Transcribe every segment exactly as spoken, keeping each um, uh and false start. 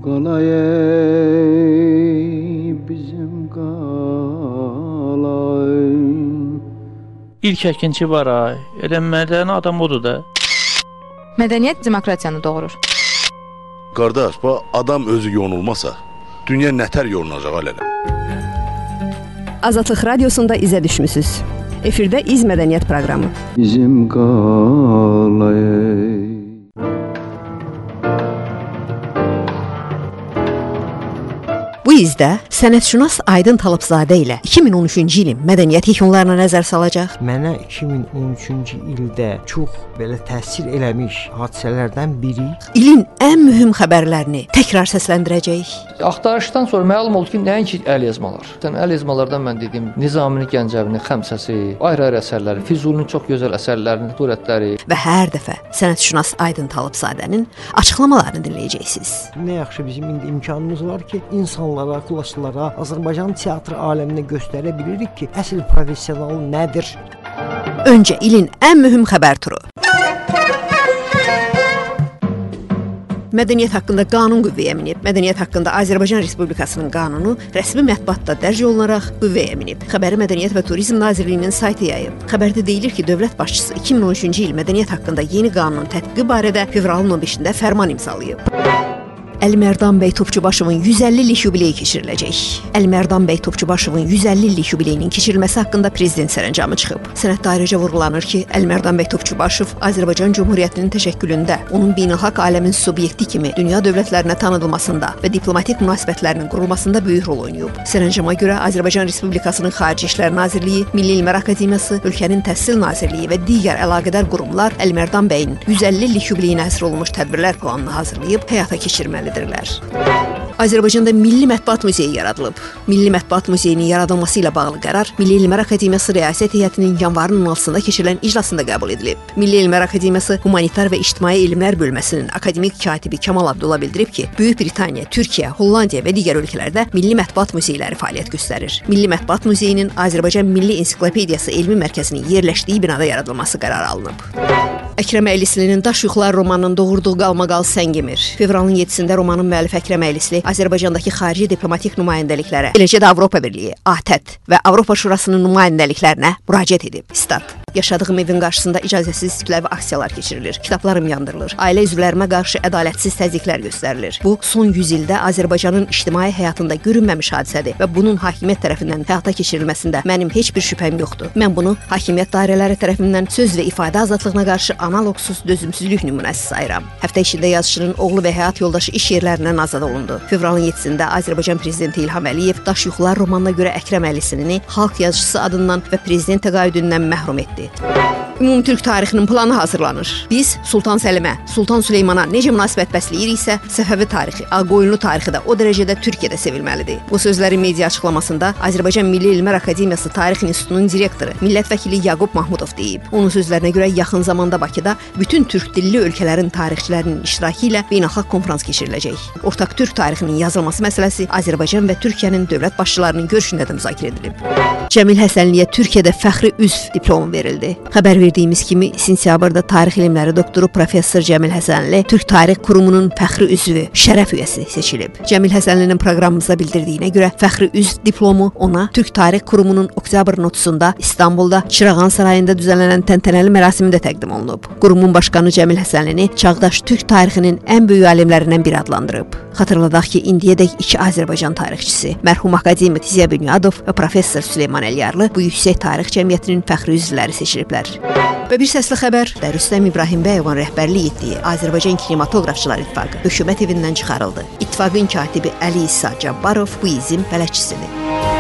Qalay bizim qalay. İlk əkinçi var ay. Eləmədən adam odur da. Mədəniyyət demokratiyanı doğurur. Qardaş, bu adam özü yonulmasa, dünya nətər yonulacaq alələ? Azadlıq Radiosunda izə düşmüsüz. Efirdə İz Mədəniyyət proqramı. Bizim qalay. Bu izdə sənətşünas Aydın Talıbzadə ilə iki min on üçüncü ilin mədəniyyət yekunlarına nəzər salacaq. Mənə iki min on üçüncü ildə çox belə təsir eləmiş hadisələrdən biri ilin ən mühüm xəbərlərini təkrar səsləndirəcək. Axtarışdan sonra məlum oldu ki, nəinki əl yazmalar. Sən əl yazmalardan mən dediyim Nizamini Gəncəvinin Xəmsəsi, ayrı-ayrı əsərləri, Füzulinin çox gözəl əsərlərinin surətləri Və hər dəfə sənətşünas Aydın Talıbzadənin açıqlamalarını dinləyəcəksiniz. nə yaxşı bizim indi imkanımız var ki, insanlara, xulasılara, Azərbaycan teatr aləminə göstərə bilirik ki, əsl professional nədir? Öncə ilin ən mühüm xəbər turu. Mədəniyyət haqqında qanun qüvvəyə minib. Mədəniyyət haqqında Azərbaycan Respublikasının qanunu rəsmi mətbuatda dərc olunaraq qüvvəyə minib. Xəbəri Mədəniyyət və Turizm Nazirliyinin saytı yayıb. Xəbərdə deyilir ki, dövlət başçısı iki min on üçüncü il mədəniyyət haqqında yeni qanunun tətbiqi barədə fevralın on beşində fərman imzalayıb. Əlimərdan bəy Topçubaşovun yüz əlli illik yubileyi keçiriləcək. Əlimərdan bəy Topçubaşovun yüz əlli illik yubileyinin keçirilməsi haqqında prezident sərəncamı çıxıb. Sənəddə ayrıca vurğulanır ki, Əlimərdan bəy Topçubaşov Azərbaycan Cümhuriyyətinin təşəkkülündə, onun beynəlxalq aləmin subyekti kimi dünya dövlətlərinə tanıdılmasında və diplomatik münasibətlərinin qurulmasında böyük rol oynayıb. Sərəncama görə Azərbaycan Respublikasının Xarici İşlər Nazirliyi, Milli Elmlər Akademiyası, ölkənin Təhsil Nazirliyi və digər əlaqədar qurumlar Əlimərdan bəyin yüz əlli illik yubileyinə həsr olunmuş tədbirlər planını hazırlayıb həyata keçirməlidir. Azərbaycanda Milli Mətbuat Muzeyi yaradılıb. Milli Mətbuat Muzeyinin yaradılması ilə bağlı qərar Milli Elmlər Akademiyası Rəisət Heyətinin yanvarın on altısında keçirilən iclasında qəbul edilib. Milli Elmlər Akademiyası Humanitar və İctimai Elmlər bölməsinin akademik katibi Kamal Abdulla bildirib ki, Böyük Britaniya, Türkiyə, Hollandiya və digər ölkələrdə Milli Mətbuat Muzeyləri fəaliyyət göstərir. Milli Mətbuat Muzeyinin Azərbaycan Milli Ensiklopediyası elmi mərkəzinin yerləşdiyi binada yaradılması qərarı alınıb. Əkrəm Əylislinin Daş Yuxular romanının doğurduğu qalmaqal Səngimir. Fevralın yeddisində romanın müəllifi Əkrəm Əylisli Azərbaycandakı xarici diplomatik nümayəndəliklərə, eləcə də Avropa Birliyi, A T E T və Avropa Şurasının nümayəndəliklərinə müraciət edib. Stat: Yaşadığım evin qarşısında icazəsiz kütləvi aksiyalar keçirilir, kitablarım yandırılır, ailə üzvlərimə qarşı ədalətsiz təzyiqlər göstərilir. Bu, son yüz ildə Azərbaycanın ictimai həyatında görünməmiş hadisədir və bunun hakimiyyət tərəfindən həyata keçirilməsində mənim heç bir şübhəm yoxdur. Mən bunu hakimiyyət dairələri tərəfindən söz və ifadə azadlığına qarşı analoqsuz dözümsüzlük nümunəsi sayıram. Həftə içində yazıçının oğlu və həyat yoldaşı iş yerlərindən azad olundu. Fevralın yeddisində Azərbaycan prezidenti İlham Əliyev Daş Yuxular romanına görə Əkrəm Əylislini xalq yazıçısı adından və prezident təqaüdündən məhrum etdi. Ümumtürk tarixinin planı hazırlanır. Biz Sultan Səlimə, Sultan Süleymana necə münasibət bəsləyiriksə, Səfəvi tarixi, Ağqoyunlu tarixi də o dərəcədə Türkiyədə sevilməlidir. Bu sözləri media açıqlamasında Azərbaycan Milli Elmlər Akademiyası Tarix İnstitutunun direktoru, millət vəkili Yaqub Mahmudov deyib. Onun sözlərinə görə yaxın zamanda Bakıda bütün türk dilli ölkələrin tarixçilərinin iştirakı ilə beynəlxalq konfrans keçiriləcək. Ortaq türk tarixinin yazılması məsələsi Azərbaycan və Türkiyənin dövlət başçılarının görüşündə də müzakirə edilib. Cəmil Həsənliyə Türkiyədə fəxri üzv diplomu verildi. Xəbər verdiyimiz kimi sentyabrda tarix elmləri doktoru professor Cəmil Həsənli Türk Tarix Qurumunun fəxri üzvü, şərəf üyəsi seçilib. Cəmil Həsənlinin proqramımıza bildirdiyinə görə fəxri üzv diplomu ona Türk Tarix Qurumunun oktyabrın otuzunda İstanbulda Çırağan sarayında düzənlənən təntənəli mərasimində təqdim olunub. Qurumun başqanı Cəmil Həsənlini çağdaş türk tarixinin ən böyük alimlərindən biri adlandırıb. Xatırladaq ki, indiyədək iki Azərbaycan tarixçisi, mərhum akademik Ziya Bünyadov və professor Süleyman Əliyarlı bu yüksək tarix cəmiyyətinin fəxri üzvləri seçiliblər. Və bir səsli xəbər də Rüstəm İbrahimbəyovun rəhbərlik etdiyi Azərbaycan Kinematografçılar İttifaqı hökumət evindən çıxarıldı. İttifaqın katibi Əli İsa Cabbarov bu izin bələdçisidir.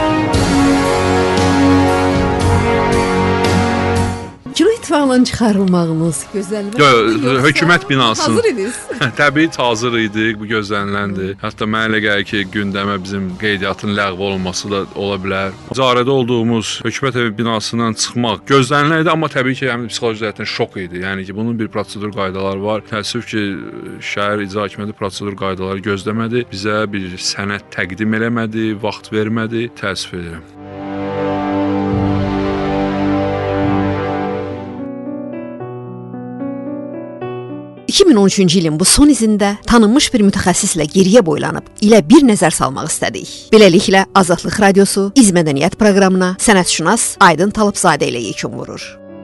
Kino İttifaqının çıxarılmağınız gözlənilməz. Hökumət binasının. Hazır idiniz? Təbii hazır idik, bu gözləniləndir. Hətta mənə elə gəlir ki, gündəmə bizim qeydiyyatın ləğv olunması da ola bilər. İcarədə olduğumuz hökumət evi binasından çıxmaq gözlənilən idi, amma təbii ki, həm psixoloji cəhətdən şok idi. Yəni ki, bunun bir prosedur qaydaları var. Təəssüf ki, şəhər icra hakimiyyəti prosedur qaydaları gözləmədi, bizə bir sənəd təqdim eləmədi, vaxt vermədi. Təəssüf edirəm. iki min on üçüncü ilin bu son izində tanınmış bir mütəxəssislə geriyə boylanıb ilə bir nəzər salmaq istədik. Beləliklə Azadlıq Radiosu İz Mədəniyyət proqramına sənətşünas Aydın Talıbzadə ilə yekun vurur.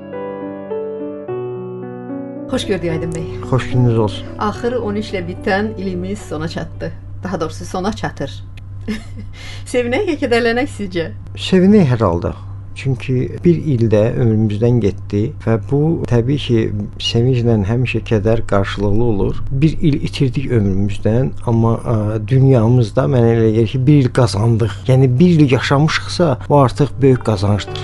Xoş gördük Aydın bəy. Xoş gününüz olsun. Axırı on üç ilə bitən ilimiz sona çatdı. Daha doğrusu sona çatır. Sevinək ya kədərlənək sizcə? Sevinək hər halda. Çünki bir ildə ömrümüzdən getdi və bu təbii ki, sevinclə həmişə kədər qarşılıqlı olur. Bir il itirdik ömrümüzdən, amma ə, dünyamızda mənə elə gəlir ki, bir il qazandıq. Yəni bir il yaşamışıqsa, bu artıq böyük qazancdır.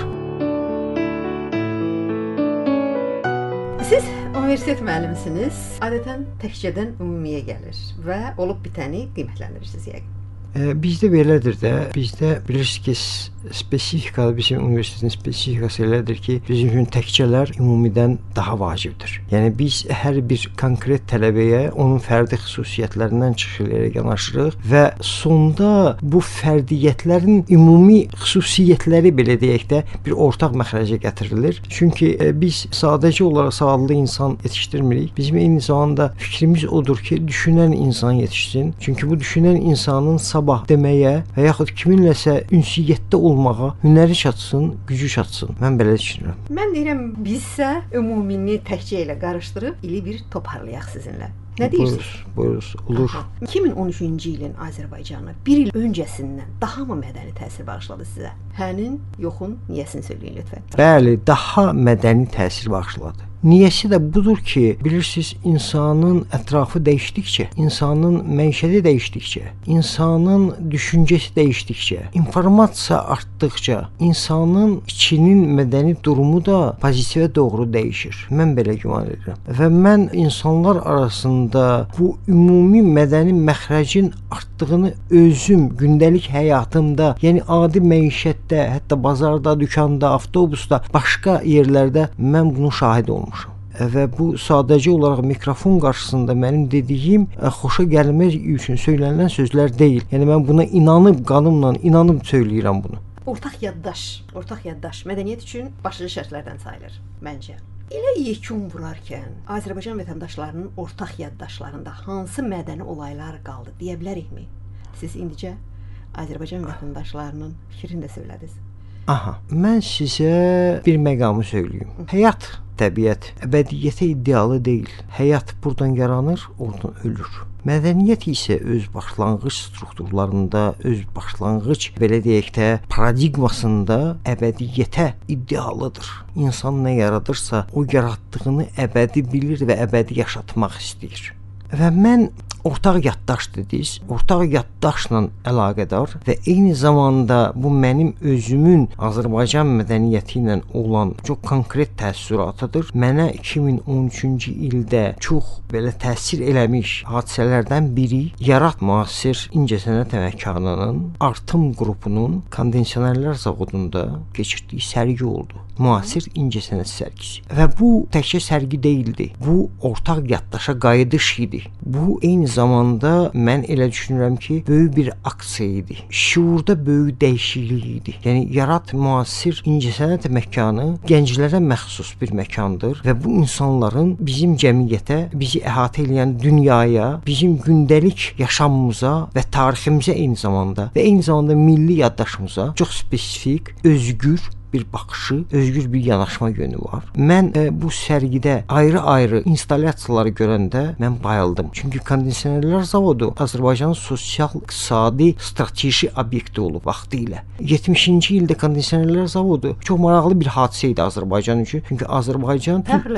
Siz universitet müəllimisiniz. Adətən təkcədən ümumiyə gəlir və olub bitəni qiymətləndirirsiniz yəqin. Bizdə belədir də, bizdə bilirsiniz ki, spesifikalı bizim universitetin spesifikası elədir ki, bizim üçün təkcələr ümumidən daha vacibdir. Yəni biz hər bir konkret tələbəyə onun fərdi xüsusiyyətlərindən çıxılaraq yanaşırıq və sonda bu fərdiyyətlərin ümumi xüsusiyyətləri belə deyək də bir ortaq məxrəcə gətirilir. Çünki biz sadəcə olaraq savadlı insan yetişdirmirik. Bizim eyni zamanda fikrimiz odur ki, düşünən insan yetişsin. Çünki bu düşünən insanın sabah deməyə və yaxud kiminləsə ünsiyyətdə olmağa hünəri çatsın, gücü çatsın. Mən belə düşünürəm. Mən deyirəm, bizsə ümumini təkcə ilə qarışdırıb ili bir toparlayaq sizinlə. Nə deyirsiniz? Buyuruz, olur. Aha. iki min on üçüncü ilin Azərbaycanı bir il öncəsindən daha mı mədəni təsir bağışladı sizə? Hənin, yoxun, niyəsini söyləyin lütfən. Bəli, daha mədəni təsir bağışladı. Niyəsi də budur ki, bilirsiniz, insanın ətrafı dəyişdikcə, insanın məişəti dəyişdikcə, insanın düşüncəsi dəyişdikcə, informasiya artdıqca, insanın içinin mədəni durumu da pozitivə doğru dəyişir. Mən belə güman edirəm. Və mən insanlar arasında bu ümumi mədəni məxrəcin artdığını özüm gündəlik həyatımda, yəni adi məişətdə, hətta bazarda, dükanda, avtobusda, başqa yerlərdə mən bunu şahid olmuşam. Və bu sadəcə olaraq mikrofon qarşısında mənim dediyim xoşa gəlmək üçün söylənilən sözlər deyil. Yəni mən buna inanıb, qanımla inanıb söyləyirəm bunu. Ortaq yaddaş, ortaq yaddaş mədəniyyət üçün başlıca şərtlərdən sayılır məncə. Elə yekun vurarkən Azərbaycan vətəndaşlarının ortaq yaddaşlarında hansı mədəni olaylar qaldı deyə bilərikmi? Siz indicə Azərbaycan vətəndaşlarının fikrini də söylədiniz. Aha, mən sizə bir məqamı söyləyim. Həyat, təbiət, əbədiyyətə iddialı deyil. Həyat buradan yaranır, oradan ölür. Mədəniyyət isə öz başlanğıc strukturlarında, öz başlanğıc, belə deyək də, paradigmasında əbədiyyətə iddialıdır. İnsan nə yaradırsa, o yaratdığını əbədi bilir və əbədi yaşatmaq istəyir. Və mən ortaq yaddaş dediniz, ortaq yaddaşla əlaqədar və eyni zamanda bu mənim özümün Azərbaycan mədəniyyəti ilə olan çox konkret təəssüratıdır. Mənə iki min on üçüncü ildə çox belə təsir eləmiş hadisələrdən biri Yarat müasir incəsənət əməkdaşlarının Artım qrupunun kondisionerlər zavodunda keçirdiyi sərgi oldu. Müasir incəsənət sərgisi. Və bu təkcə sərgi deyildi. Bu ortaq yaddaşa qayıdış idi. Bu eyni zamanda mən elə düşünürəm ki, böyük bir aksiya idi. Şuurda böyük dəyişiklik idi. Yəni Yarat müasir incəsənət məkanı gənclərə məxsus bir məkandır və bu insanların bizim cəmiyyətə, bizi əhatə edən dünyaya, bizim gündəlik yaşamımıza və tariximizə eyni zamanda və eyni zamanda milli yaddaşımıza çox spesifik, özgür bir baxışı, özgür bir yanaşma yönü var. Mən e, bu sərgidə ayrı-ayrı installyasiyaları görəndə mən bayıldım. Çünki kondisionerlər zavodu Azərbaycanın sosial-iqtisadi strateji obyekti olub vaxtilə. yetmişinci ildə kondisionerlər zavodu çox maraqlı bir hadisə idi Azərbaycan üçün. Çünki Azərbaycan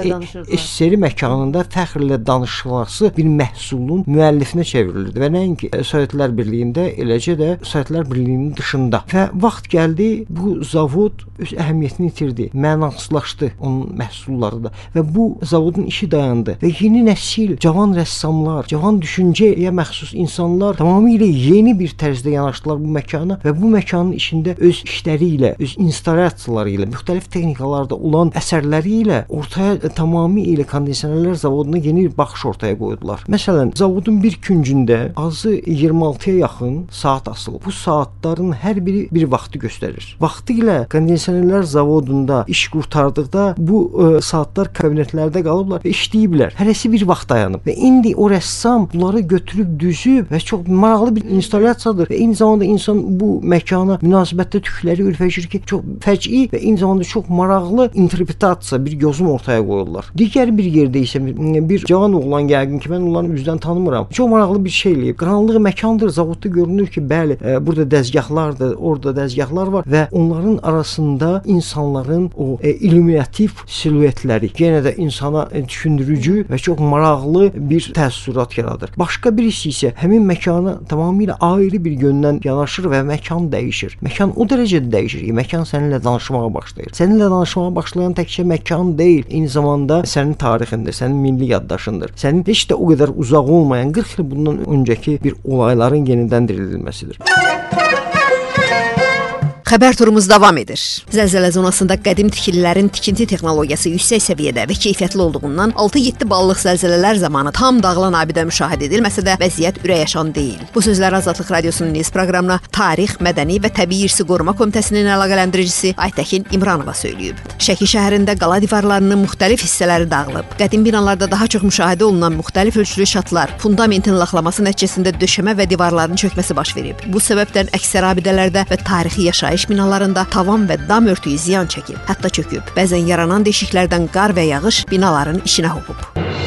S S R məkanında fəxrlə danışılası bir məhsulun müəllifinə çevrilirdi və nəinki Sovetlər Birliyində, eləcə də Sovetlər Birliyinin dışında. Və vaxt gəldi, bu zavod öz əhəmiyyətini itirdi, mənasızlaşdı onun məhsulları da və bu zavodun işi dayandı və yeni nəsil, cavan rəssamlar, cavan düşüncəyə məxsus insanlar tamamilə yeni bir tərzdə yanaşdılar bu məkana və bu məkanın içində öz işləri ilə, öz installyasiyaları ilə, müxtəlif texnikalarda olan əsərləri ilə ortaya tamamilə kondisionerlər zavoduna yeni bir baxış ortaya qoydular. Məsələn, zavodun bir küncündə azı iyirmi altıya yaxın saat asılıb. Bu saatların hər biri bir vaxtı göstərir. Vaxtı ilə kondisioner Konteynerlər zavodunda iş qurtardıqda bu ə, saatlar kabinetlərdə qalıblar və işləyiblər. Hərəsi bir vaxt dayanıb və indi o rəssam bunları götürüb düzüb və çox maraqlı bir instalyasiyadır və eyni zamanda insan bu məkana münasibətdə tükləri ürpəşir ki, çox fəcii və eyni zamanda çox maraqlı interpretasiya, bir gözüm ortaya qoyurlar. Digər bir yerdə isə bir cavan oğlan yəqin ki, mən onların üzdən tanımıram. Çox maraqlı bir şey eləyib. Qaranlıq məkandır, zavodda görünür ki, bəli, ə, burada dəzgahlardır, orada dəzgahlar var və onların arasında insanların o e, illüminativ siluetləri yenə də insana e, düşündürücü və çox maraqlı bir təəssürat yaradır. Başqa birisi isə həmin məkana tamamilə ayrı bir yöndən yanaşır və məkan dəyişir. Məkan o dərəcədə dəyişir ki, məkan səninlə danışmağa başlayır. Səninlə danışmağa başlayan təkcə məkan deyil, eyni zamanda sənin tarixindir, sənin milli yaddaşındır. Sənin heç də o qədər uzaq olmayan qırx il bundan öncəki bir olayların yenidən dirilməsidir. Xəbər turumuz davam edir. Zəlzələ zonasında qədim tikililərin tikinti texnologiyası yüksək səviyyədə və keyfiyyətli olduğundan altı yeddi ballıq zəlzələlər zamanı tam dağılan abidə müşahidə edilməsə də vəziyyət ürəkaçan deyil. Bu sözləri Azadlıq Radiosunun News proqramına Tarix, Mədəni və Təbii İrsi Qoruma Komitəsinin əlaqələndiricisi Aytəkin İmranova söyləyib. Şəki şəhərində qala divarlarının müxtəlif hissələri dağılıb. Qədim binalarda daha çox müşahidə olunan müxtəlif ölçülü şatlar, fundamentin laxlaması nəticəsində döşəmə və divarların çökməsi baş verib. Bu səbəbdən əksər abidələrdə və tarixi yaşayış binalarında tavan və dam örtüyü ziyan çəkib, hətta çöküb. Bəzən yaranan deşiklərdən qar və yağış binaların içinə hopub.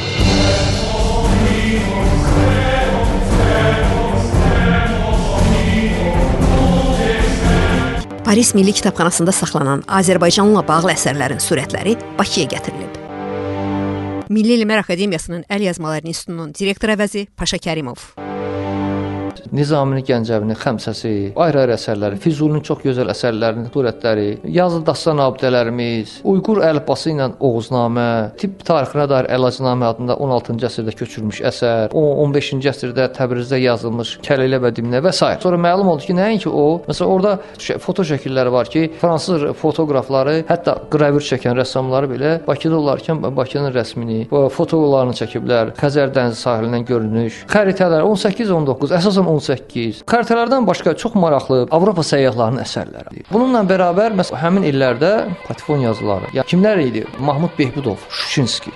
Paris Milli Kitabxanasında saxlanan Azərbaycanla bağlı əsərlərin surətləri Bakıya gətirilib. Milli Elmlər Akademiyasının Əl Yazmaları İnstitutunun direktor əvəzi Paşa Kərimov. Nizamini Gəncəvinin Xəmsəsi, ayrı-ayrı əsərləri, Füzulinin çox gözəl əsərlərinin surətləri, yazılı dastan abidələrimiz, Uyğur əlifbası ilə Oğuznamə, tibb tarixinə dair Əlacnamə adında on altıncı əsrdə köçürülmüş əsər, on beşinci əsrdə Təbrizdə yazılmış Kəlilə və Dimlə və s. Sonra məlum oldu ki, nəinki o, məsələn orada foto şəkilləri var ki, fransız fotoqrafları, hətta qravür çəkən rəssamları belə Bakıda olarkən Bakının rəsmini, fotolarını çəkiblər, Xəzər dənizi sahilindən görünüş, xəritələr on səkkiz on doqquz, əsasən on səkkiz. Xəritələrdən başqa çox maraqlı Avropa səyyahlarının əsərləri. Bununla bərabər məsələn həmin illərdə patifon yazıları. Ya kimlər idi? Mahmud Behbudov, Şuşinski.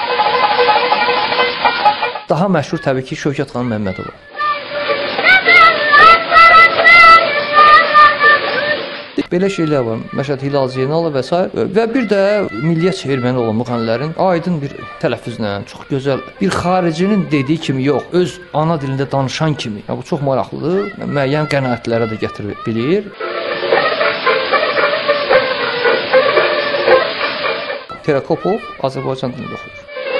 Daha məşhur təbii ki Şövkət xanım Məmmədova. Belə şeylər var. Məşəd Hilal Zeynalov və s. və bir də milliyyətçi erməni olan müğənnilərin aydın bir tələffüzlə, çox gözəl bir xaricinin dediyi kimi yox, öz ana dilində danışan kimi. Ya bu çox maraqlıdır. Müəyyən qənaətlərə də gətirə bilir. Terakopov Azərbaycan dilində oxuyur.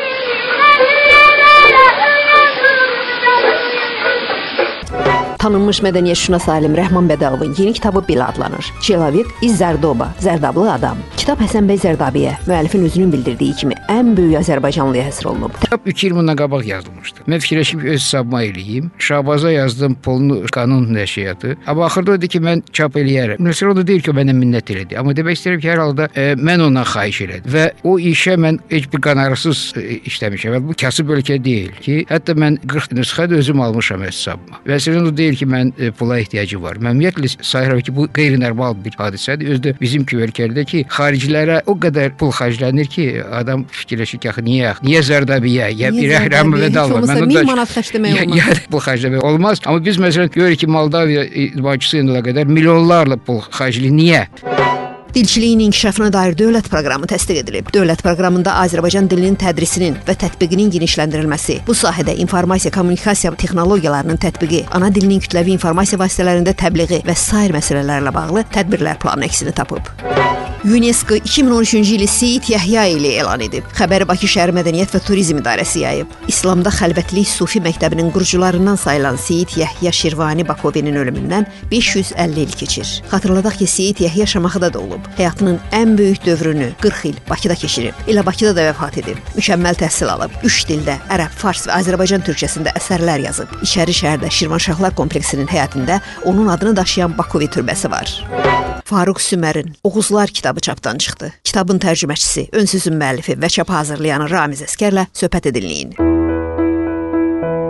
Tanınmış mədəniyyətşünas alim Rəhman Bədəlovun yeni kitabı belə adlanır. Çelavik iz Zərdoba, Zərdablı adam. Kitab Həsən bəy Zərdabiyə, müəllifin özünün bildirdiyi kimi ən böyük Azərbaycanlıya həsr olunub. Kitab iki il bundan qabaq yazılmışdı. Mən fikirləşib öz hesabıma eləyim. Şahbaza yazdım Polnu qanun nəşriyyatı. Amma axırda dedi ki, mən çap eləyərəm. Məsələn, o da deyir ki, o mənə minnət elədi. Amma demək istəyirəm ki, hər halda e, mən ondan xahiş elədim və o işə mən heç bir qanarsız e, işləmişəm. Bu kasıb ölkə deyil ki, hətta mən qırx nüsxə də özüm almışam öz hesabıma. Məsələn, o deyir ki, mən e, pula ehtiyacı var. Mən ümumiyyətlə sayıram ki, bu qeyri-normal bir hadisədir. Özdə bizim kimi ölkələrdə ki, xaricilərə o qədər pul xərclənir ki, adam fikirləşir ki, axı niyə? Niyə Zərdabiyə? Ya bir rəhmə vedal var. Mən min manat xərcləmək olmaz. Ya pul xərcləmək olmaz. Amma biz məsələn görürük ki, Moldaviya idmançısı ilə qədər milyonlarla pul xərcləyir. Niyə? Dilçiliyin inkişafına dair dövlət proqramı təsdiq edilib. Dövlət proqramında Azərbaycan dilinin tədrisinin və tətbiqinin genişləndirilməsi, bu sahədə informasiya kommunikasiya texnologiyalarının tətbiqi, ana dilinin kütləvi informasiya vasitələrində təbliği və sair məsələlərlə bağlı tədbirlər planı əksini tapıb. UNESCO iki min on üçüncü ili Seyid Yəhya ili elan edib. Xəbəri Bakı Şəhər Mədəniyyət və Turizm İdarəsi yayıb. İslamda xəlvətlik Sufi məktəbinin qurucularından sayılan Seyid Yəhya Şirvani Bakovinin ölümündən beş yüz əlli il keçir. Xatırladaq ki, Seyid Yəhya Şamaxıda doğulub. Həyatının ən böyük dövrünü qırx il Bakıda keçirib. Elə Bakıda da vəfat edib. Mükəmməl təhsil alıb. Üç dildə ərəb, fars və Azərbaycan türkçəsində əsərlər yazıb. İçəri şəhərdə Şirvanşahlar kompleksinin həyətində onun adını daşıyan Bakovi türbəsi var. Faruq Sümərin Oğuzlar kitabı çapdan çıxdı. Kitabın tərcüməçisi, ön sözün müəllifi və çapa hazırlayanı Ramiz Əskərlə söhbət edilməyin.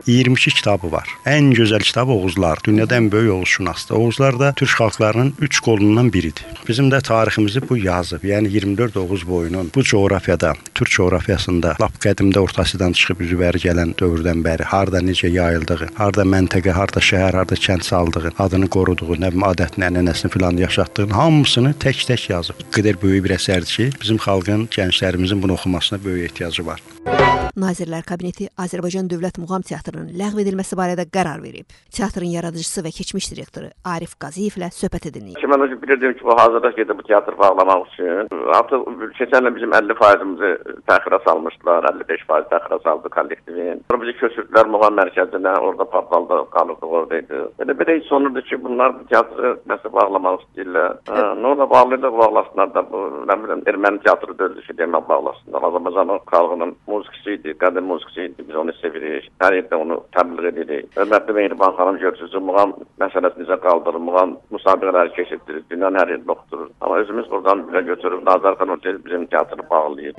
iyirmi iki kitabı var. Ən gözəl kitabı Oğuzlar. Dünyada ən böyük Oğuzşünasdır. Oğuzlar da türk xalqlarının üç qolundan biridir. Bizim də tariximizi bu yazıb. Yəni iyirmi dörd Oğuz boyunun bu coğrafiyada, türk coğrafiyasında lap qədimdə Orta Asiyadan çıxıb üzübəri gələn dövrdən bəri harda necə yayıldığı, harda məntəqə, harda şəhər, harda kənd saldığı, adını qoruduğu, nə bilim adətini, ənənəsini filan yaşatdığını hamısını tək-tək yazıb. Bu qədər böyük bir əsərdir ki, bizim xalqın, gənclərimizin bunu oxumasına böyük ehtiyacı var. Nazirlər Kabineti Azərbaycan Dövlət Muğam Teatrının ləğv edilməsi barədə qərar verib. Teatrın yaradıcısı və keçmiş direktoru Arif Qaziyevlə söhbət edilib. Mən özüm bilirdim ki, bu hazırlıq gedir bu teatr bağlamaq üçün. Artıq keçən il bizim əlli faizimizi təxirə salmışdılar, əlli beş faiz təxirə saldı kollektivin. Sonra bizi köçürdülər Muğam mərkəzinə, orada patlaldı, qalırdıq oradaydı. Belə bir heç sonurdu ki, bunlar bu teatrı nəsə bağlamaq istəyirlər. Nə ola bağlayırlar, bağlasınlar da bu, nə bilim, erməni teatrı dördü ki, demə bağlasınlar. Azərbaycanın xalqının musiqisi qədim musiqisi, biz onu sevirik. Hər yerdə onu təbliğ edirik. Hörmətli Mehriban xanım görürsünüz, Muğam məsələsi necə qaldırır, Muğam müsabiqələri keçirdirir, dünyanın hər yerində oxuturur. Amma özümüz buradan belə götürüb, Nazarxan Otel bizim teatrı bağlayır.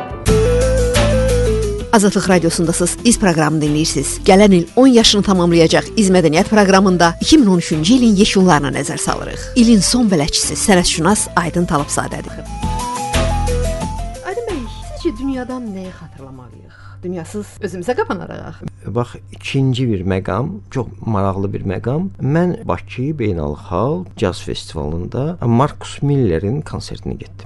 Azadlıq Radiosundasınız, İz proqramını dinləyirsiniz. Gələn il on yaşını tamamlayacaq İz Mədəniyyət proqramında iki min on üçüncü ilin yekunlarına nəzər salırıq. İlin son bələdçisi sənətşünas Aydın Talıbzadədir. Aydın bəy, sizcə dünyadan nəyi xatırlamalıyıq? Dünyasız özümüzə qapanaraq. Bax, ikinci bir məqam, çox maraqlı bir məqam. Mən Bakı Beynəlxalq Caz Festivalında Marcus Miller'in konsertinə getdim.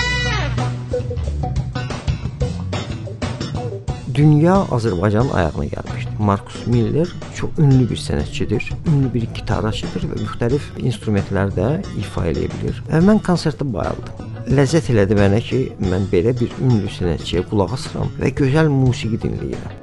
Dünya Azərbaycanın ayağına gəlmişdi. Marcus Miller çox ünlü bir sənətçidir, ünlü bir gitaraçıdır və müxtəlif instrumentlərdə ifa edə bilir. Mən konsertdə bayıldım. Ləzzət elədi mənə ki, mən belə bir ünlü sənətçiyə qulaq asıram və gözəl musiqi dinləyirəm.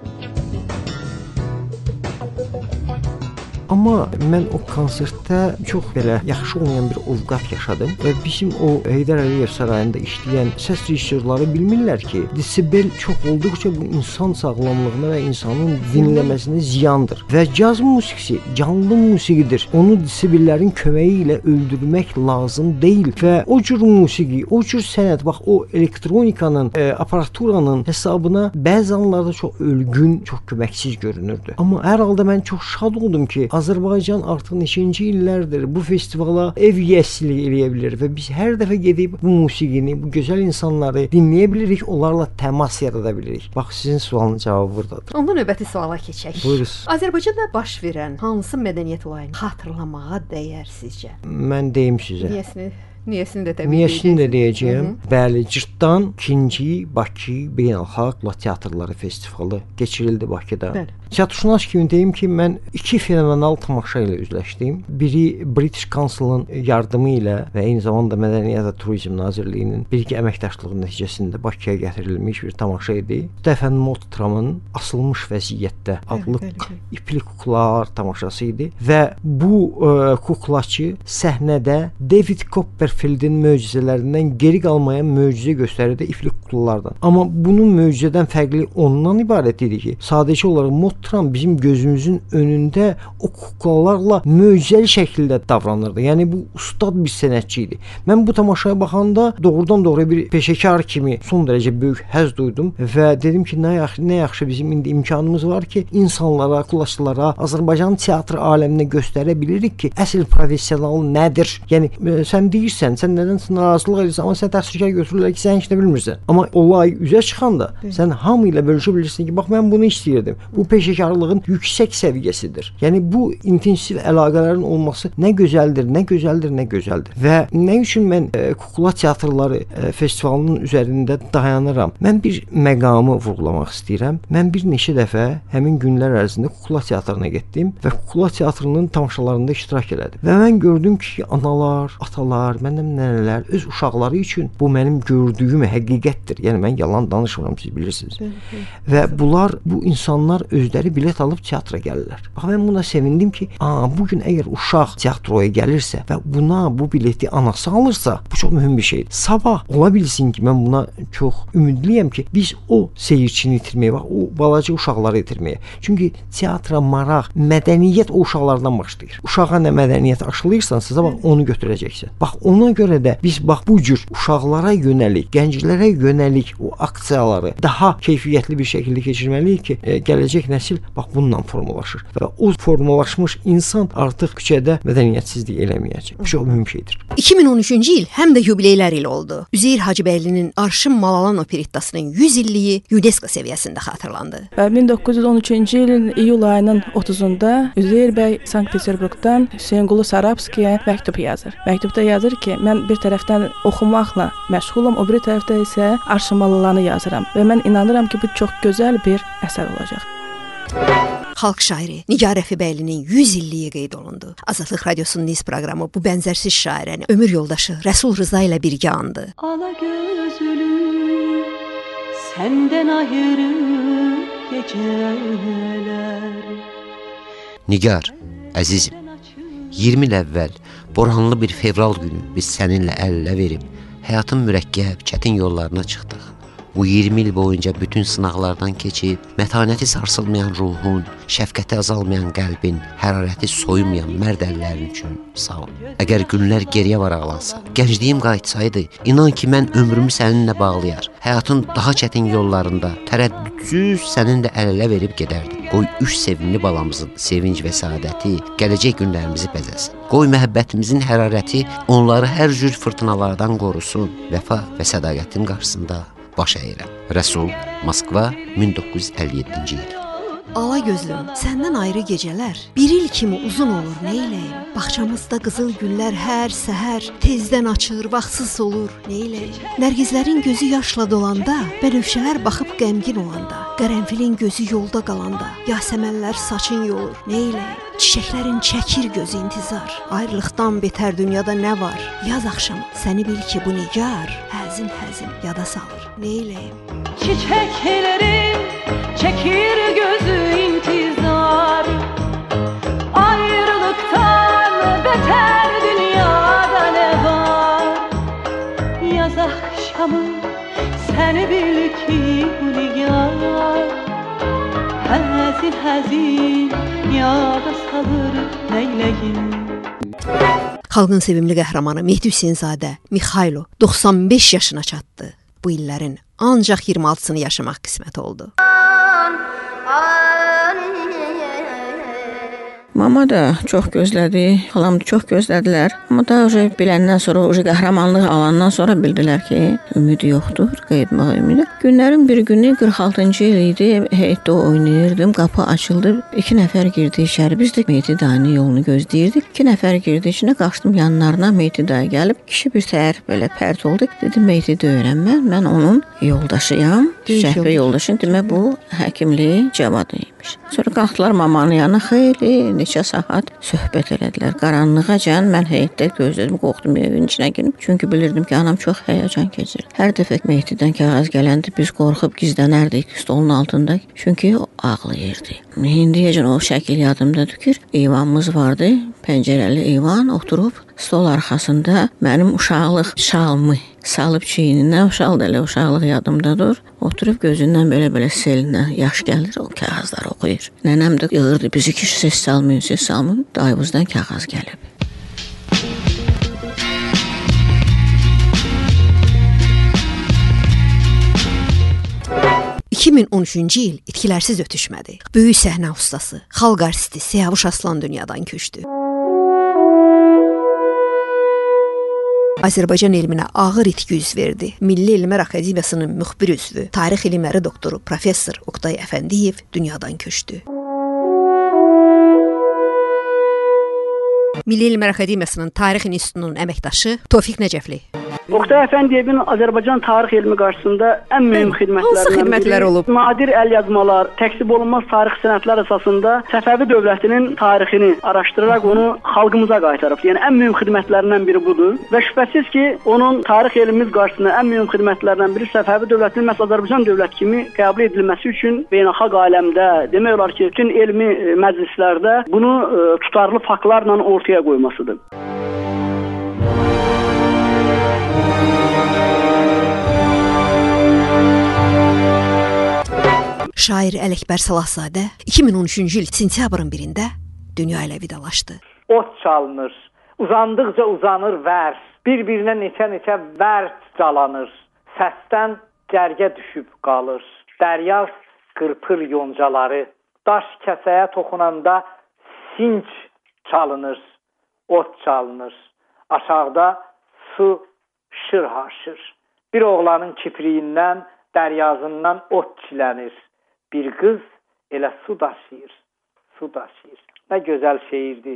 Amma mən o konsertdə çox belə yaxşı olmayan bir ovqat yaşadım və bizim o Heydər Əliyev sarayında işləyən səs rejissorları bilmirlər ki, desibel çox olduqca bu insan sağlamlığına və insanın dinləməsinə ziyandır. Və caz musiqisi canlı musiqidir. Onu desibellərin köməyi ilə öldürmək lazım deyil və o cür musiqi, o cür sənət, bax o elektronikanın, e, aparaturanın hesabına bəzi anlarda çox ölgün, çox köməksiz görünürdü. Amma hər halda mən çox şad oldum ki, Azərbaycan artıq neçinci illərdir bu festivala ev yiyəsilik eləyə bilir və biz hər dəfə gedib bu musiqini, bu gözəl insanları dinləyə bilirik, onlarla təmas yarada bilirik. Bax, sizin sualın cavabı buradadır. Onda növbəti suala keçək. Buyuruz. Azərbaycanda baş verən hansı mədəniyyət olayını xatırlamağa dəyər sizcə? Mən deyim sizə. Niyəsini? Niyəsini də təbii Niyəsini də deyəcəyəm. Hı -hı. Bəli, Cırtdan ikinci Bakı Beynəlxalq Teatrları Festivalı keçirildi Bakıda. Bəli. Teatrşünas kimi deyim ki, mən iki fenomenal tamaşa ilə üzləşdim. Biri British Council'ın yardımı ilə və eyni zamanda Mədəniyyət və Turizm Nazirliyinin birgə əməkdaşlığı nəticəsində Bakıya gətirilmiş bir tamaşa idi. Stephen Mottram'ın Asılmış vəziyyətdə adlı ipli kuklalar tamaşası idi və bu ə, kuklaçı səhnədə David Copperfield'in möcüzələrindən geri qalmayan möcüzə göstərirdi ipli kuklalardan. Amma bunun möcüzədən fərqli ondan ibarət idi ki, sadəcə olaraq Mottram bizim gözümüzün önündə o kuklalarla möcüzəli şəkildə davranırdı. Yəni bu ustad bir sənətçi idi. Mən bu tamaşaya baxanda doğrudan doğruya bir peşəkar kimi son dərəcə böyük həzz duydum və dedim ki, nə yaxşı, nə yaxşı bizim indi imkanımız var ki, insanlara, kulaçlara, Azərbaycan teatr aləminə göstərə bilirik ki, əsl professional nədir? Yəni sən deyirsən, sən nədənsə narazılıq edirsən, amma sən təsvirkar götürürlər ki, sən heç nə bilmirsən. Amma olay üzə çıxanda sən hamı ilə bölüşə bilirsən ki, bax mən bunu istəyirdim. Bu peşəkarlığın yüksək səviyyəsidir. Yəni bu intensiv əlaqələrin olması nə gözəldir, nə gözəldir, nə gözəldir. Və nə üçün mən e, kukla teatrları e, festivalının üzərində dayanıram? Mən bir məqamı vurğulamaq istəyirəm. Mən bir neçə dəfə həmin günlər ərzində kukla teatrına getdim və kukla teatrının tamaşalarında iştirak elədim. Və mən gördüm ki, analar, atalar, məndən nənələr öz uşaqları üçün bu mənim gördüyüm həqiqətdir. Yəni mən yalan danışmıram, siz bilirsiniz. Və bunlar, bu insanlar özləri bilet alıb teatra gəlirlər. Bax, mən buna sevindim ki, aa, bugün əgər uşaq teatroya gəlirsə və buna bu bileti anası alırsa, bu çox mühüm bir şeydir. Sabah ola bilsin ki, mən buna çox ümidliyəm ki, biz o seyirçini itirməyə, bax, o balaca uşaqları itirməyə. Çünki teatra maraq, mədəniyyət o uşaqlardan başlayır. Uşağa nə mədəniyyət aşılayırsansa, bax, onu götürəcəksən. Bax, ona görə də biz bax bu cür uşaqlara yönəlik, gənclərə yönəlik o aksiyaları daha keyfiyyətli bir şəkildə keçirməliyik ki, e, gələcək nəsil nəsil bax bununla formalaşır və o formalaşmış insan artıq küçədə mədəniyyətsizlik eləməyəcək. Bu çox mühüm şeydir. iki min on üçüncü il həm də yubileylər il oldu. Üzeyir Hacıbəylinin Arşın Malalan operettasının yüz illiyi UNESCO səviyyəsində xatırlandı. min doqquz yüz on üçüncü ilin iyul ayının otuzunda Üzeyir bəy Sankt-Peterburqdan Hüseynqulu Sarabskiyə məktub yazır. Məktubda yazır ki, mən bir tərəfdən oxumaqla məşğulam, o biri tərəfdə isə Arşın Malalanı yazıram və mən inanıram ki, bu çox gözəl bir əsər olacaq. Xalq şairi Nigar Rəfibəylinin yüz illiyi qeyd olundu. Azadlıq Radiosunun Niz proqramı bu bənzərsiz şairəni ömür yoldaşı Rəsul Rıza ilə birgə andı. Ala gözlü səndən ayrı gecələr. Nigar, əzizim, iyirmi il əvvəl boranlı bir fevral günü biz səninlə əl-ələ verib həyatın mürəkkəb, çətin yollarına çıxdıq. Bu iyirmi il boyunca bütün sınaqlardan keçib, mətanəti sarsılmayan ruhun, şəfqəti azalmayan qəlbin, hərarəti soyunmayan mərd əllərin üçün sağ ol. Əgər günlər geriyə varaqlansa, gəncliyim qayıtsaydı, inan ki, mən ömrümü səninlə bağlayar. Həyatın daha çətin yollarında tərəddüdsüz səninlə əl-ələ verib gedərdim. Qoy üç sevimli balamızın sevinc və saadəti gələcək günlərimizi bəzəsin. Qoy məhəbbətimizin hərarəti onları hər cür fırtınalardan qorusun. Vəfa və sədaqətin qarşısında baş əyirəm. Rəsul, Moskva, min doqquz yüz əlli yeddinci il. Ala gözlüm, səndən ayrı gecələr bir il kimi uzun olur, neyləyim? Bağçamızda qızıl güllər hər səhər tezdən açır, vaxtsız olur, neyləyim? Nərgizlərin gözü yaşla dolanda, bənövşələr baxıb qəmgin olanda, qərənfilin gözü yolda qalanda, yasəmənlər saçın yolur, neyləyim? Çiçəklərin çəkir gözü intizar, ayrılıqdan betər dünyada nə var? Yaz axşamı, səni bil ki, bu nigar həzin-həzin yada salır, neyləyim? Çiçəklərin çəkir gözü intizar, ayrılıqdan betər dünyada nə var? Yaz axşamı, səni bil ki, bu nigar həzin-həzin yada salır, neyləyim? Xalqın sevimli qəhrəmanı Mehdi Hüseynzadə Mikhailo doxsan beş yaşına çatdı. Bu illərin ancaq iyirmi altısını yaşamaq qismət oldu. Mama da çox gözlədi, xalam da çox gözlədilər. Amma da uje biləndən sonra, uje qəhrəmanlıq alandan sonra bildilər ki, ümid yoxdur, qayıtmağa ümidi. Günlərin bir günü qırx altıncı il idi, heyətdə oynayırdım, qapı açıldı, iki nəfər girdi içəri. Biz də Mehdi dayının yolunu gözləyirdik. İki nəfər girdi içinə, qaçdım yanlarına, Mehdi dayı gəlib, kişi bir səhər belə pərt oldu. Dedim, Mehdi döyürəm mən, mən onun yoldaşıyam, şəhbə yoldaşım, demək bu həkimliyi cavadıymış. Sonra qalxdılar mamanın yanına, xeyli neçə saat söhbət elədilər. Qaranlıqacan mən həyətdə gözlədim, qorxdum evin içinə girib. Çünki bilirdim ki, anam çox həyəcan keçirir. Hər dəfə Mehdidən kağız gələndə biz qorxub gizlənərdik stolun altında. Çünki o ağlayırdı. İndiyəcən o şəkil yadımdadır ki, eyvanımız vardı, pəncərəli eyvan, oturub stol arxasında mənim uşaqlıq şalımı salıb çiyninə, uşaq da elə uşaqlıq yadımdadır. Oturub gözündən belə-belə selinə yaş gəlir, o kağızları oxuyur. Nənəm də yığırdı bizi ki, ses salmayın, ses salmayın. Dayımızdan kağız gəlib. iki min on üçüncü il itkilərsiz ötüşmədi. Böyük səhnə ustası, xalq artisti Siyavuş Aslan dünyadan köçdü. Azərbaycan elminə ağır itki üz verdi. Milli Elmlər Akademiyasının müxbir üzvü, tarix elmləri doktoru professor Oqtay Əfəndiyev dünyadan köçdü. Milli Elmlər Akademiyasının Tarix İnstitutunun əməkdaşı Tofiq Nəcəfli. Oqtay Əfəndiyevin Azərbaycan tarix elmi qarşısında ən mühüm xidmətlərindən biri olub. Nadir əlyazmalar, təksib olunmaz tarix sənədlər əsasında Səfəvi dövlətinin tarixini araşdıraraq onu xalqımıza qaytarıb. Yəni ən mühüm xidmətlərindən biri budur və şübhəsiz ki, onun tarix elmimiz qarşısında ən mühüm xidmətlərindən biri Səfəvi dövlətinin məhz Azərbaycan dövlət kimi qəbul edilməsi üçün beynəlxalq aləmdə, demək olar ki, bütün elmi məclislərdə bunu ə, tutarlı faktlarla ortaya qoymasıdır. Şair Ələkbər Salahzadə iki min on üçüncü il sentyabrın birində dünya ilə vidalaşdı. Ot çalınır, uzandıqca uzanır vərs, bir-birinə neçə-neçə vərs calanır, səsdən cərgə düşüb qalır, dərya qırpır yoncaları, Daş kəsəyə toxunanda sinç çalınır, ot çalınır. Aşağıda su şır-haşır. Bir oğlanın kipriyindən, dəryazından ot çilənir. Bir qız elə su daşıyır, su daşıyır. Nə gözəl şeirdir.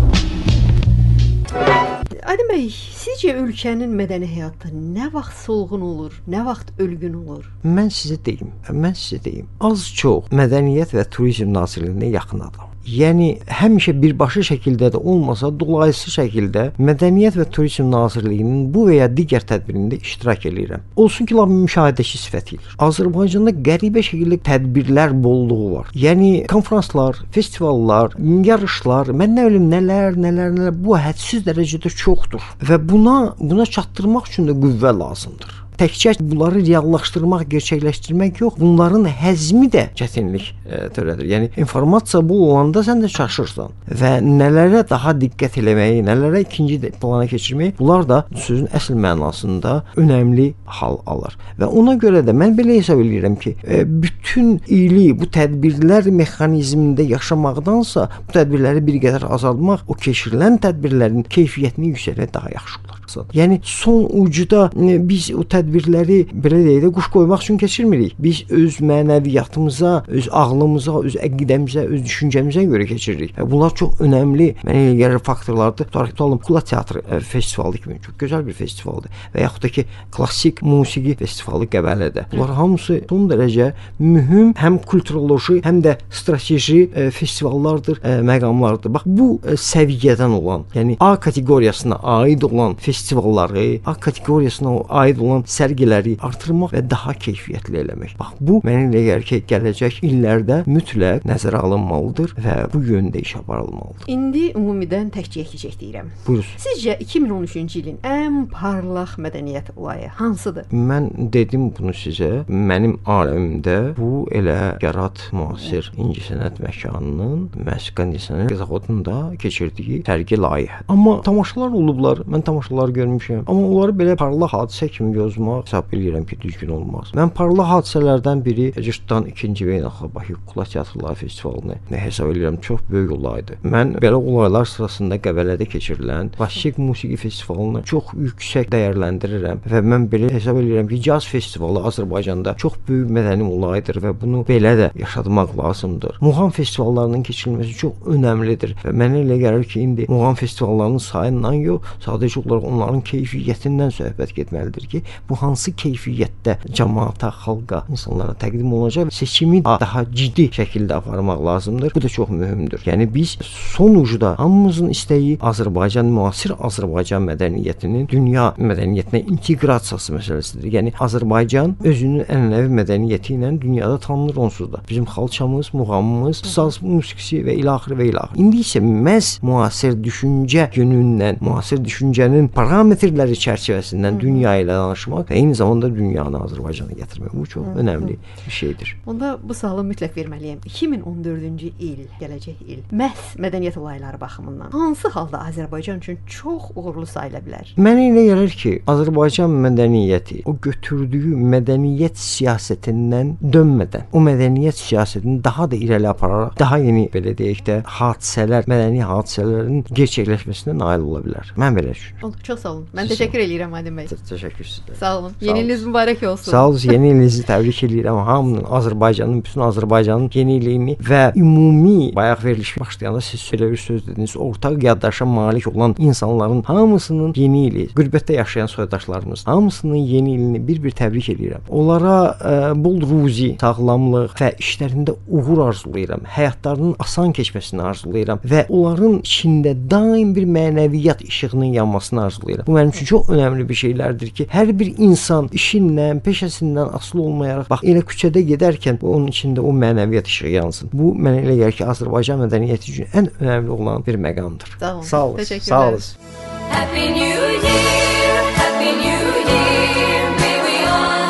Adəm bəy, sizcə ölkənin mədəni həyatı nə vaxt solğun olur, nə vaxt ölgün olur? Mən sizə deyim, mən sizə deyim. Az-çox Mədəniyyət və Turizm Nazirliyinə yaxın adam. Yəni həmişə birbaşa şəkildə də olmasa, dolayısı şəkildə Mədəniyyət və Turizm Nazirliyinin bu və ya digər tədbirində iştirak edirəm. Olsun ki, lap müşahidəçi sifəti ilə. Azərbaycanda qəribə şəkildə tədbirlər bolluğu var. Yəni konfranslar, festivallar, yarışlar, mən nə bilim nələr, nələr, nələr bu hədsiz dərəcədə çoxdur və buna buna çatdırmaq üçün də qüvvə lazımdır. Təkcə bunları reallaşdırmaq, gerçəkləşdirmək yox, bunların həzmi də çətinlik e, törədir. Yəni informasiya bu olanda sən də çaşırsan və nələrə daha diqqət eləməyi, nələrə ikinci plana keçirməyi, bunlar da sözün əsl mənasında önəmli hal alır. Və ona görə də mən belə hesab edirəm ki, e, bütün ili bu tədbirlər mexanizmində yaşamaqdansa, bu tədbirləri bir qədər azaltmaq, o keçirilən tədbirlərin keyfiyyətini yüksəltmək daha yaxşı olar. Yəni son ucuda e, biz o tədbirləri belə deyək də quş qoymaq üçün keçirmirik. Biz öz mənəviyyatımıza, öz ağlımıza, öz əqidəmizə, öz düşüncəmizə görə keçiririk. Və bunlar çox önəmli mənə elə gəlir faktorlardır. Tutaq ki, Kula Teatrı e, festivalı kimi çox gözəl bir festivaldır. Və yaxud da ki, klassik musiqi festivalı Qəbələdə. Bunlar hamısı son dərəcə mühüm, həm kulturoloji, həm də strateji e, festivallardır, e, məqamlardır. Bax bu e, səviyyədən olan, yəni A kateqoriyasına aid olan festivalları, A kateqoriyasına aid olan sərgiləri artırmaq və daha keyfiyyətli eləmək. Bax, bu mənə elə gəlir ki, gələcək illərdə mütləq nəzərə alınmalıdır və bu yöndə iş aparılmalıdır. İndi ümumidən təkcə keçək deyirəm. Buyurun. Sizcə iki min on üçüncü ilin ən parlaq mədəniyyət olayı hansıdır? Mən dedim bunu sizə. Mənim aləmimdə bu elə Qərat müasir incəsənət məkanının Məsqan incəsənət zavodunda keçirdiyi sərgi layihə. Amma tamaşalar olublar. Mən tamaşalar görmüşəm. Amma onları belə parlaq hadisə kimi gözmək hesab edirəm ki, düzgün olmaz. Mən parlaq hadisələrdən biri Gürcüstan ikinci Beynəlxalq Bakı Kukla Teatrları festivalını hesab edirəm. Çox böyük olaydı. Mən belə olaylar sırasında Qəbələdə keçirilən klassik musiqi festivalını çox yüksək dəyərləndirirəm və mən belə hesab edirəm ki, caz festivalı Azərbaycanda çox böyük mədəni olaydır və bunu belə də yaşatmaq lazımdır. Muğam festivallarının keçirilməsi çox önəmlidir və mənə elə gəlir ki, indi muğam festivallarının sayından yox, sadəcə olaraq onların keyfiyyətindən söhbət getməlidir ki, bu hansı keyfiyyətdə cəmaata, xalqa, insanlara təqdim olacaq və seçimi daha ciddi şəkildə aparmaq lazımdır. Bu da çox mühümdür. Yəni biz son ucuda hamımızın istəyi Azərbaycan, müasir Azərbaycan mədəniyyətinin dünya mədəniyyətinə inteqrasiyası məsələsidir. Yəni Azərbaycan özünün ənənəvi mədəniyyəti ilə dünyada tanınır onsuz da. Bizim xalçamız, muğamımız, saz musiqisi və ilaxır və ilaxır. İndi isə məhz müasir düşüncə yönündən, müasir düşüncənin parametrləri çərçivəsindən dünya ilə danışmaq və eyni zamanda dünyanı Azərbaycana gətirmək. Bu çox önəmli bir şeydir. Onda bu sualı mütləq verməliyəm. iki min on dördüncü il, gələcək il, məhz mədəniyyət olayları baxımından hansı halda Azərbaycan üçün çox uğurlu sayıla bilər? Mənə elə gəlir ki, Azərbaycan mədəniyyəti o götürdüyü mədəniyyət siyasətindən dönmədən, o mədəniyyət siyasətini daha da irəli apararaq, daha yeni belə deyək də hadisələr, mədəni hadisələrin gerçəkləşməsinə nail ola bilər. Mən belə düşünürəm. Oldu, çox sağ olun. Mən Siz təşəkkür edirəm Adəm bəy. Təşəkkür sizə. Sağ olun. Yeni iliniz mübarək olsun. Sağ olun. Yeni ilinizi təbrik edirəm. Hamının Azərbaycanın, bütün Azərbaycanın yeni ilini və ümumi bayaq veriliş başlayanda siz elə bir söz dediniz, ortaq yaddaşa malik olan insanların hamısının yeni ili, qürbətdə yaşayan soydaşlarımız hamısının yeni ilini bir-bir təbrik edirəm. Onlara ə, bol ruzi, sağlamlıq və işlərində uğur arzulayıram. Həyatlarının asan keçməsini arzulayıram və onların içində daim bir mənəviyyat işığının yanmasını arzulayıram. Bu mənim üçün çox önəmli bir şeylərdir ki, hər bir insan işindən, peşəsindən asılı olmayaraq, bax elə küçədə gedərkən onun içində o mənəviyyat işığı yansın. Bu mənə elə gəlir ki, Azərbaycan mədəniyyəti üçün ən önəmli olan bir məqamdır. Sağ olun. Sağ olun. Təşəkkürlər. Sağ olun. Happy New Year, Happy New Year, may we all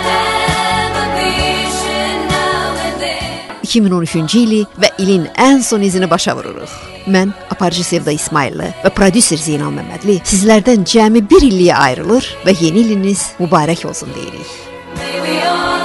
have a vision now and then. iki min on üçüncü ili və ilin ən son izini başa vururuq. Mən aparıcı Sevda İsmayıllı və prodüser Zeynal Məmmədli sizlərdən cəmi bir illiyə ayrılır və yeni iliniz mübarək olsun deyirik. May we all